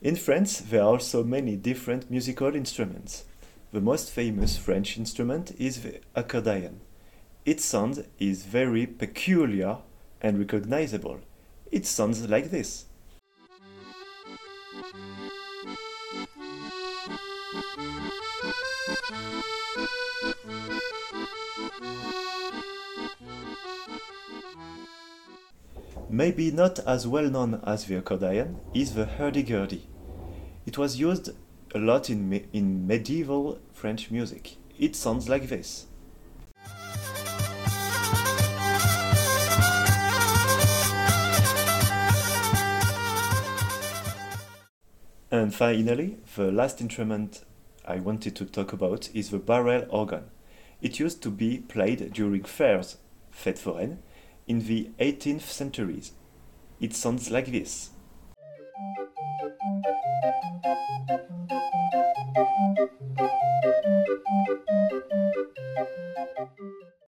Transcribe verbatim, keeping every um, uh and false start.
In France, there are also many different musical instruments. The most famous French instrument is the accordion. Its sound is very peculiar and recognizable. It sounds like this. Maybe not as well known as the accordion is the hurdy-gurdy. It was used a lot in, me- in medieval French music. It sounds like this. And finally, the last instrument I wanted to talk about is the barrel organ. It used to be played during fairs, fêtes foraines, in the eighteenth centuries. It sounds like this.